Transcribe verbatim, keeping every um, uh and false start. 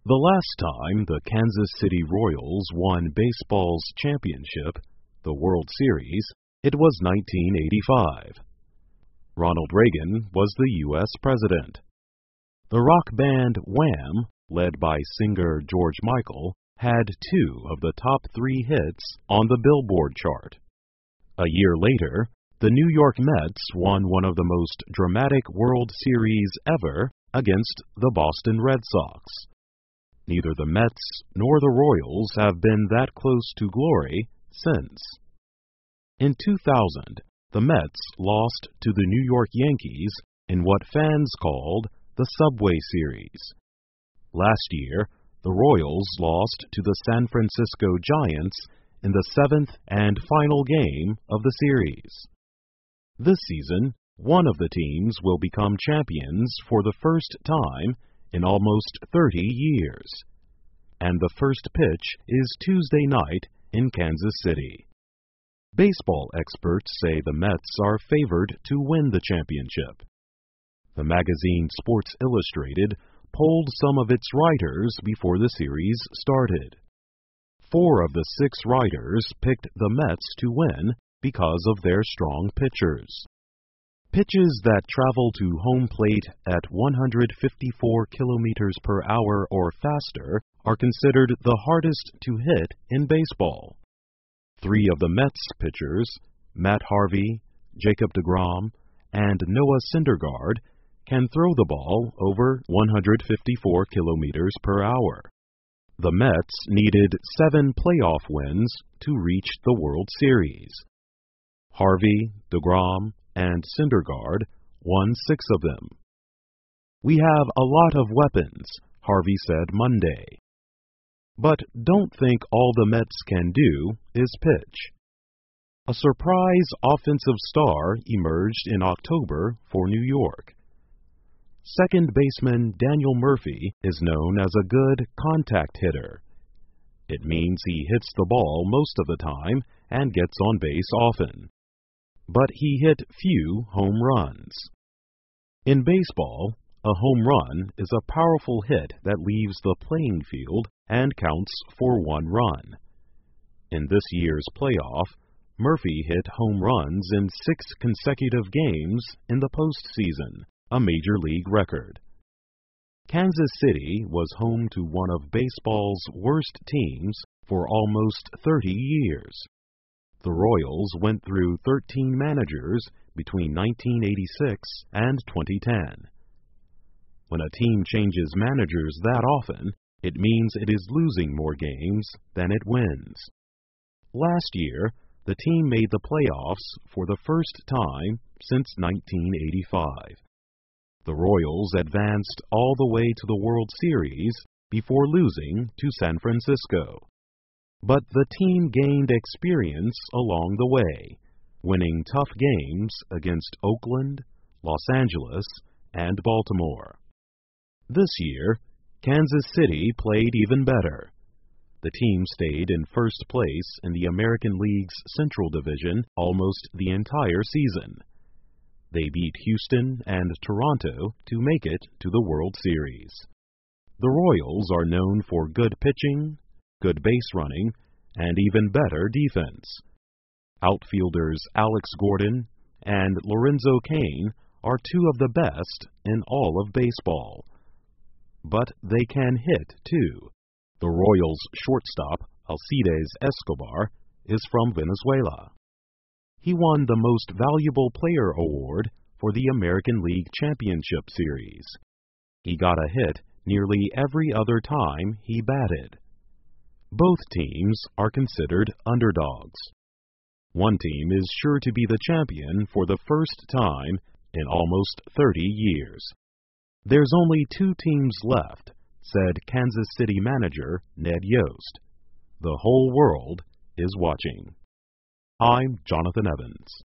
The last time the Kansas City Royals won baseball's championship, the World Series, it was nineteen eighty-five. Ronald Reagan was the U S president. The rock band Wham, led by singer George Michael, had two of the top three hits on the Billboard chart. A year later, the New York Mets won one of the most dramatic World Series ever against the Boston Red Sox. Neither the Mets nor the Royals have been that close to glory since. In two thousand, the Mets lost to the New York Yankees in what fans called the Subway Series. Last year, the Royals lost to the San Francisco Giants in the seventh and final game of the series. This season, one of the teams will become champions for the first time in almost thirty years. And the first pitch is Tuesday night in Kansas City. Baseball experts say the Mets are favored to win the championship. The magazine Sports Illustrated polled some of its writers before the series started. Four of the six writers picked the Mets to win because of their strong pitchers. Pitches that travel to home plate at one hundred fifty-four kilometers per hour or faster are considered the hardest to hit in baseball. Three of the Mets pitchers, Matt Harvey, Jacob deGrom, and Noah Syndergaard, can throw the ball over one hundred fifty-four kilometers per hour. The Mets needed seven playoff wins to reach the World Series. Harvey, deGrom, and Syndergaard won six of them. "We have a lot of weapons," Harvey said Monday. But don't think all the Mets can do is pitch. A surprise offensive star emerged in October for New York. Second baseman Daniel Murphy is known as a good contact hitter. It means he hits the ball most of the time and gets on base often. But he hit few home runs. In baseball, a home run is a powerful hit that leaves the playing field and counts for one run. In this year's playoff, Murphy hit home runs in six consecutive games in the postseason, a major league record. Kansas City was home to one of baseball's worst teams for almost thirty years. The Royals went through thirteen managers between nineteen eighty-six and twenty ten. When a team changes managers that often, it means it is losing more games than it wins. Last year, the team made the playoffs for the first time since nineteen eighty-five. The Royals advanced all the way to the World Series before losing to San Francisco. But the team gained experience along the way, winning tough games against Oakland, Los Angeles, and Baltimore. This year, Kansas City played even better. The team stayed in first place in the American League's Central Division almost the entire season. They beat Houston and Toronto to make it to the World Series. The Royals are known for good pitching, good base running, and even better defense. Outfielders Alex Gordon and Lorenzo Cain are two of the best in all of baseball. But they can hit, too. The Royals' shortstop, Alcides Escobar, is from Venezuela. He won the Most Valuable Player award for the American League Championship Series. He got a hit nearly every other time he batted. Both teams are considered underdogs. One team is sure to be the champion for the first time in almost thirty years. "There's only two teams left," said Kansas City manager Ned Yost. "The whole world is watching." I'm Jonathan Evans.